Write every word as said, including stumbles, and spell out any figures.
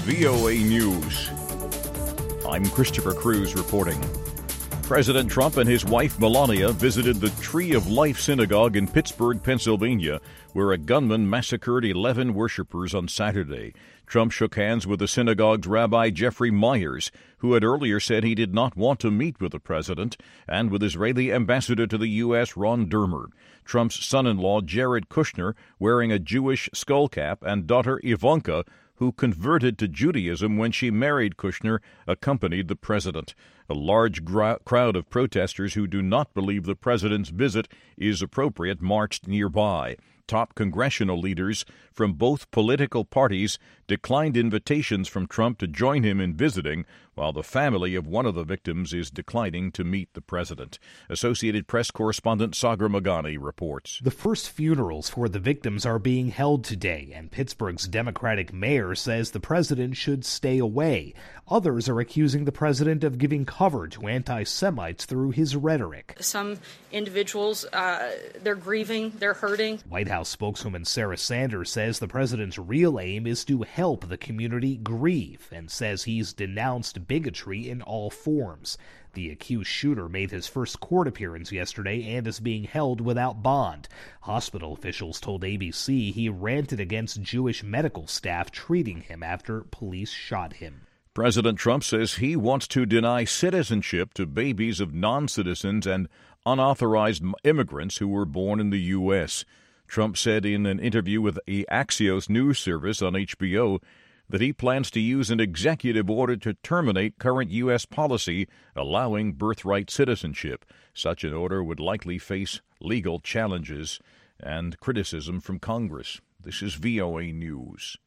V O A News. I'm Christopher Cruz reporting. President Trump and his wife Melania visited the Tree of Life Synagogue in Pittsburgh, Pennsylvania, where a gunman massacred eleven worshipers on Saturday. Trump shook hands with the synagogue's Rabbi Jeffrey Myers, who had earlier said he did not want to meet with the president, and with Israeli ambassador to the U S Ron Dermer. Trump's son-in-law Jared Kushner, wearing a Jewish skullcap, and daughter Ivanka, who converted to Judaism when she married Kushner, accompanied the president. A large gra- crowd of protesters who do not believe the president's visit is appropriate marched nearby. Top congressional leaders from both political parties declined invitations from Trump to join him in visiting, while the family of one of the victims is declining to meet the president. Associated Press correspondent Sagar Magani reports. The first funerals for the victims are being held today, and Pittsburgh's Democratic mayor says the president should stay away. Others are accusing the president of giving cover to anti-Semites through his rhetoric. Some individuals, uh, they're grieving, they're hurting. White House spokeswoman Sarah Sanders says the president's real aim is to help the community grieve, and says he's denounced bigotry in all forms. The accused shooter made his first court appearance yesterday and is being held without bond. Hospital officials told A B C he ranted against Jewish medical staff treating him after police shot him. President Trump says he wants to deny citizenship to babies of non-citizens and unauthorized immigrants who were born in the U S Trump said in an interview with the Axios news service on H B O that he plans to use an executive order to terminate current U S policy allowing birthright citizenship. Such an order would likely face legal challenges and criticism from Congress. This is V O A News.